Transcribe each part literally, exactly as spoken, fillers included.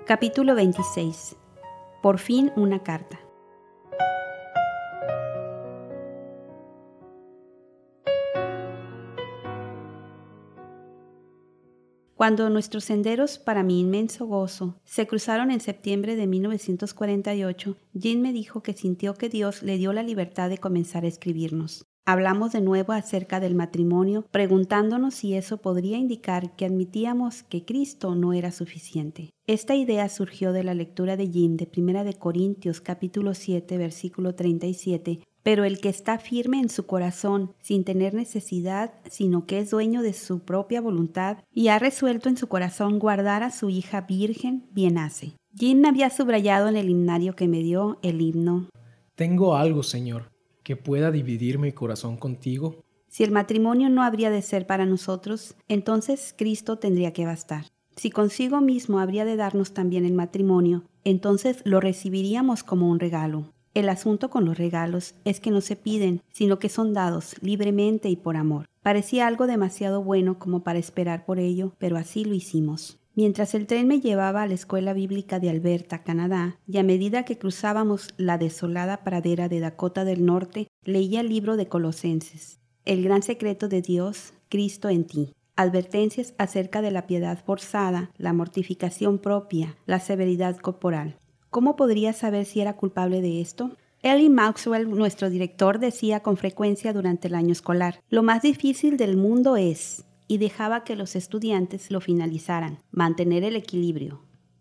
Capítulo veintiséis. Por fin una carta. Cuando nuestros senderos, para mi inmenso gozo, se cruzaron en septiembre de mil novecientos cuarenta y ocho, Jean me dijo que sintió que Dios le dio la libertad de comenzar a escribirnos. Hablamos de nuevo acerca del matrimonio, preguntándonos si eso podría indicar que admitíamos que Cristo no era suficiente. Esta idea surgió de la lectura de Jean de Primera de Corintios capítulo siete, versículo treinta y siete, pero el que está firme en su corazón, sin tener necesidad, sino que es dueño de su propia voluntad y ha resuelto en su corazón guardar a su hija virgen, bien hace. Jean había subrayado en el himnario que me dio el himno: Tengo algo, Señor, que pueda dividir mi corazón contigo. Si el matrimonio no habría de ser para nosotros, entonces Cristo tendría que bastar. Si consigo mismo habría de darnos también el matrimonio, entonces lo recibiríamos como un regalo. El asunto con los regalos es que no se piden, sino que son dados libremente y por amor. Parecía algo demasiado bueno como para esperar por ello, pero así lo hicimos. Mientras el tren me llevaba a la escuela bíblica de Alberta, Canadá, y a medida que cruzábamos la desolada pradera de Dakota del Norte, leía el libro de Colosenses. El gran secreto de Dios, Cristo en ti. Advertencias acerca de la piedad forzada, la mortificación propia, la severidad corporal. ¿Cómo podría saber si era culpable de esto? Ellie Maxwell, nuestro director, decía con frecuencia durante el año escolar: lo más difícil del mundo es, y dejaba que los estudiantes lo finalizaran, mantener el equilibrio.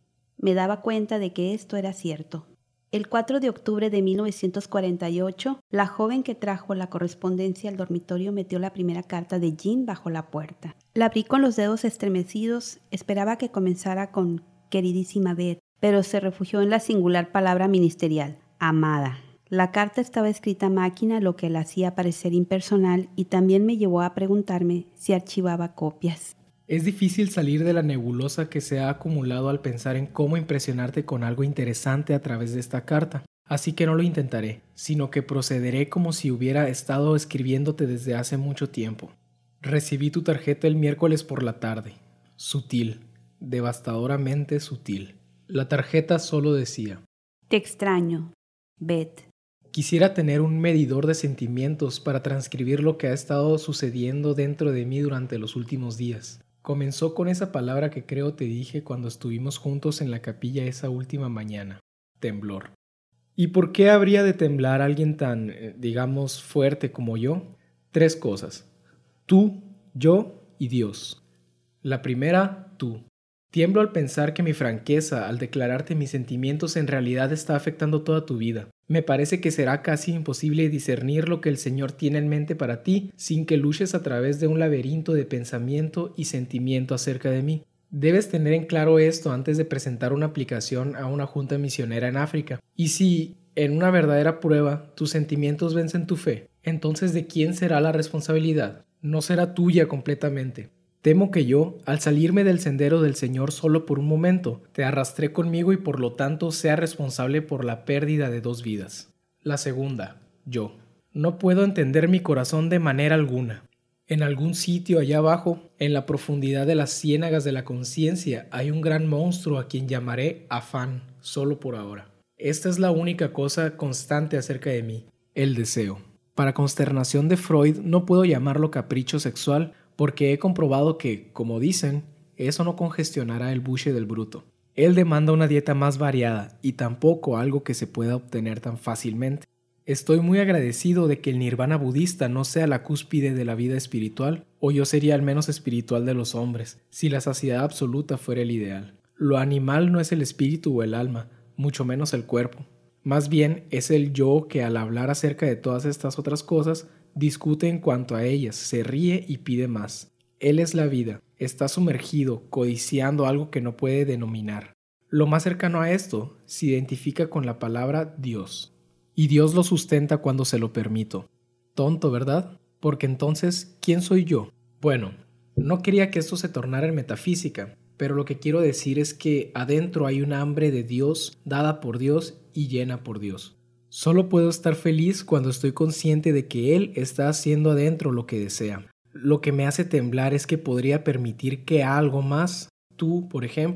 Me daba cuenta de que esto era cierto. El cuatro de octubre de mil novecientos cuarenta y ocho, la joven que trajo la correspondencia al dormitorio metió la primera carta de Jean bajo la puerta. La abrí con los dedos estremecidos, esperaba que comenzara con queridísima Beth, pero se refugió en la singular palabra ministerial, amada. La carta estaba escrita a máquina, lo que la hacía parecer impersonal, y también me llevó a preguntarme si archivaba copias. Es difícil salir de la nebulosa que se ha acumulado al pensar en cómo impresionarte con algo interesante a través de esta carta. Así que no lo intentaré, sino que procederé como si hubiera estado escribiéndote desde hace mucho tiempo. Recibí tu tarjeta el miércoles por la tarde. Sutil, devastadoramente sutil. La tarjeta solo decía: Te extraño, Beth. Quisiera tener un medidor de sentimientos para transcribir lo que ha estado sucediendo dentro de mí durante los últimos días. Comenzó con esa palabra que creo te dije cuando estuvimos juntos en la capilla esa última mañana: temblor. ¿Y por qué habría de temblar alguien tan, eh, digamos, fuerte como yo? Tres cosas: tú, yo y Dios. La primera, tú. Tiemblo al pensar que mi franqueza al declararte mis sentimientos en realidad está afectando toda tu vida. Me parece que será casi imposible discernir lo que el Señor tiene en mente para ti sin que luches a través de un laberinto de pensamiento y sentimiento acerca de mí. Debes tener en claro esto antes de presentar una aplicación a una junta misionera en África. Y si, en una verdadera prueba, tus sentimientos vencen tu fe, entonces ¿de quién será la responsabilidad? No será tuya completamente. Temo que yo, al salirme del sendero del Señor solo por un momento, te arrastré conmigo y por lo tanto sea responsable por la pérdida de dos vidas. La segunda, yo. No puedo entender mi corazón de manera alguna. En algún sitio allá abajo, en la profundidad de las ciénagas de la conciencia, hay un gran monstruo a quien llamaré afán, solo por ahora. Esta es la única cosa constante acerca de mí, el deseo. Para consternación de Freud, no puedo llamarlo capricho sexual, porque he comprobado que, como dicen, eso no congestionará el buche del bruto. Él demanda una dieta más variada y tampoco algo que se pueda obtener tan fácilmente. Estoy muy agradecido de que el nirvana budista no sea la cúspide de la vida espiritual, o yo sería el menos espiritual de los hombres, si la saciedad absoluta fuera el ideal. Lo animal no es el espíritu o el alma, mucho menos el cuerpo. Más bien es el yo que al hablar acerca de todas estas otras cosas, discute en cuanto a ellas, se ríe y pide más. Él es la vida, está sumergido, codiciando algo que no puede denominar. Lo más cercano a esto se identifica con la palabra Dios. Y Dios lo sustenta cuando se lo permito. Tonto, ¿verdad? Porque entonces, ¿quién soy yo? Bueno, no quería que esto se tornara en metafísica, pero lo que quiero decir es que adentro hay un hambre de Dios, dada por Dios y llena por Dios. Solo puedo estar feliz cuando estoy consciente de que Él está haciendo adentro lo que desea. Lo que me hace temblar es que podría permitir que algo más, tú, por ejemplo,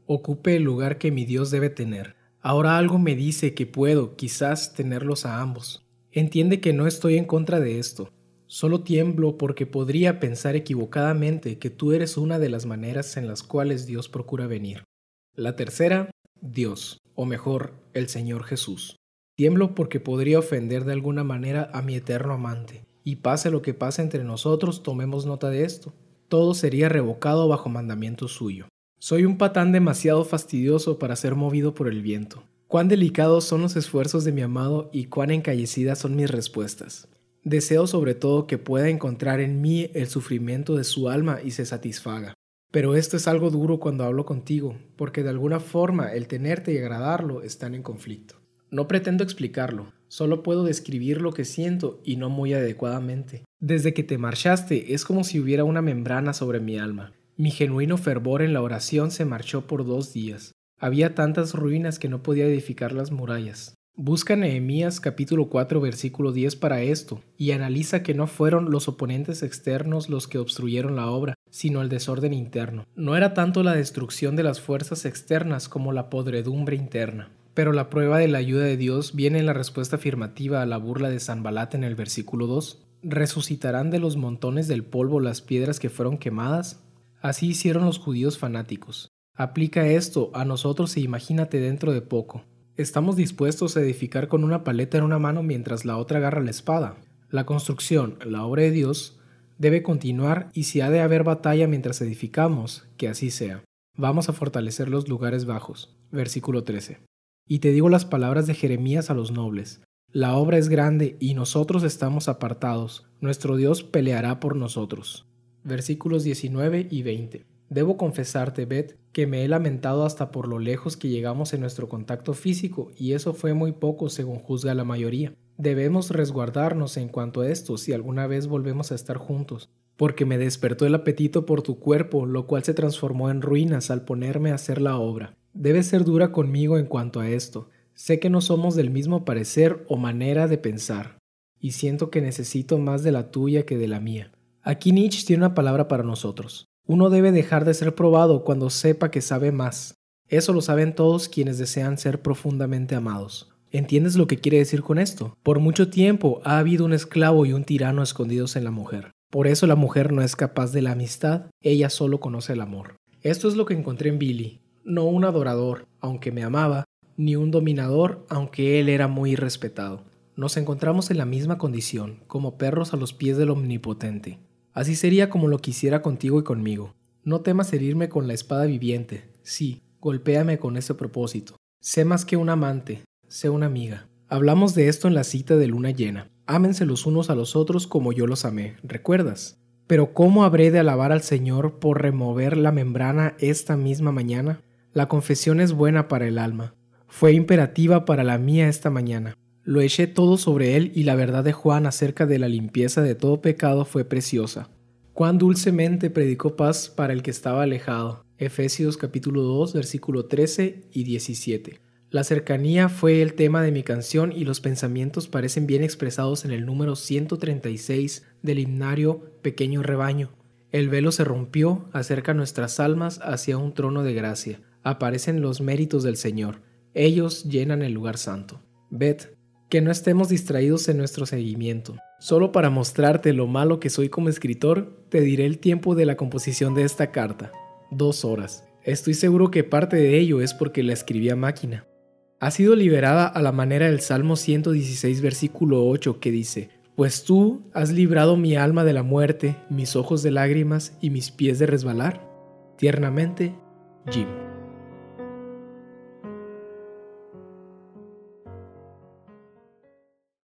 ocupe el lugar que mi Dios debe tener. Ahora algo me dice que puedo, quizás, tenerlos a ambos. Entiende que no estoy en contra de esto. Solo tiemblo porque podría pensar equivocadamente que tú eres una de las maneras en las cuales Dios procura venir. La tercera, Dios, o mejor, el Señor Jesús. Tiemblo porque podría ofender de alguna manera a mi eterno amante. Y pase lo que pase entre nosotros, tomemos nota de esto. Todo sería revocado bajo mandamiento suyo. Soy un patán demasiado fastidioso para ser movido por el viento. Cuán delicados son los esfuerzos de mi amado y cuán encallecidas son mis respuestas. Deseo sobre todo que pueda encontrar en mí el sufrimiento de su alma y se satisfaga. Pero esto es algo duro cuando hablo contigo, porque de alguna forma el tenerte y agradarlo están en conflicto. No pretendo explicarlo, solo puedo describir lo que siento y no muy adecuadamente. Desde que te marchaste es como si hubiera una membrana sobre mi alma. Mi genuino fervor en la oración se marchó por dos días. Había tantas ruinas que no podía edificar las murallas. Busca Nehemías capítulo cuatro versículo diez para esto, y analiza que no fueron los oponentes externos los que obstruyeron la obra, sino el desorden interno. No era tanto la destrucción de las fuerzas externas como la podredumbre interna. Pero la prueba de la ayuda de Dios viene en la respuesta afirmativa a la burla de Sanbalat en el versículo dos. ¿Resucitarán de los montones del polvo las piedras que fueron quemadas? Así hicieron los judíos fanáticos. Aplica esto a nosotros e imagínate dentro de poco. Estamos dispuestos a edificar con una paleta en una mano mientras la otra agarra la espada. La construcción, la obra de Dios, debe continuar y si ha de haber batalla mientras edificamos, que así sea. Vamos a fortalecer los lugares bajos. Versículo trece. Y te digo las palabras de Jeremías a los nobles. La obra es grande y nosotros estamos apartados. Nuestro Dios peleará por nosotros. Versículos diecinueve y veinte. Debo confesarte, Bet, que me he lamentado hasta por lo lejos que llegamos en nuestro contacto físico, y eso fue muy poco según juzga la mayoría. Debemos resguardarnos en cuanto a esto si alguna vez volvemos a estar juntos, porque me despertó el apetito por tu cuerpo, lo cual se transformó en ruinas al ponerme a hacer la obra. Debes ser dura conmigo en cuanto a esto. Sé que no somos del mismo parecer o manera de pensar, y siento que necesito más de la tuya que de la mía. Aquí Nietzsche tiene una palabra para nosotros. Uno debe dejar de ser probado cuando sepa que sabe más. Eso lo saben todos quienes desean ser profundamente amados. ¿Entiendes lo que quiere decir con esto? Por mucho tiempo ha habido un esclavo y un tirano escondidos en la mujer. Por eso la mujer no es capaz de la amistad, ella solo conoce el amor. Esto es lo que encontré en Billy. No un adorador, aunque me amaba, ni un dominador, aunque él era muy irrespetado. Nos encontramos en la misma condición, como perros a los pies del Omnipotente. Así sería como lo quisiera contigo y conmigo. No temas herirme con la espada viviente. Sí, golpéame con ese propósito. Sé más que un amante, sé una amiga. Hablamos de esto en la cita de luna llena. Ámense los unos a los otros como yo los amé, ¿recuerdas? Pero ¿cómo habré de alabar al Señor por remover la membrana esta misma mañana? La confesión es buena para el alma. Fue imperativa para la mía esta mañana. Lo eché todo sobre él y la verdad de Juan acerca de la limpieza de todo pecado fue preciosa. Cuán dulcemente predicó paz para el que estaba alejado. Efesios capítulo dos, versículo trece y diecisiete. La cercanía fue el tema de mi canción y los pensamientos parecen bien expresados en el número ciento treinta y seis del himnario Pequeño Rebaño. El velo se rompió, acerca nuestras almas hacia un trono de gracia. Aparecen los méritos del Señor. Ellos llenan el lugar santo. Bet, que no estemos distraídos en nuestro seguimiento. Solo para mostrarte lo malo que soy como escritor, te diré el tiempo de la composición de esta carta. Dos horas. Estoy seguro que parte de ello es porque la escribí a máquina. Ha sido liberada a la manera del Salmo ciento dieciséis versículo ocho que dice: Pues tú has librado mi alma de la muerte, mis ojos de lágrimas y mis pies de resbalar. Tiernamente, Jim.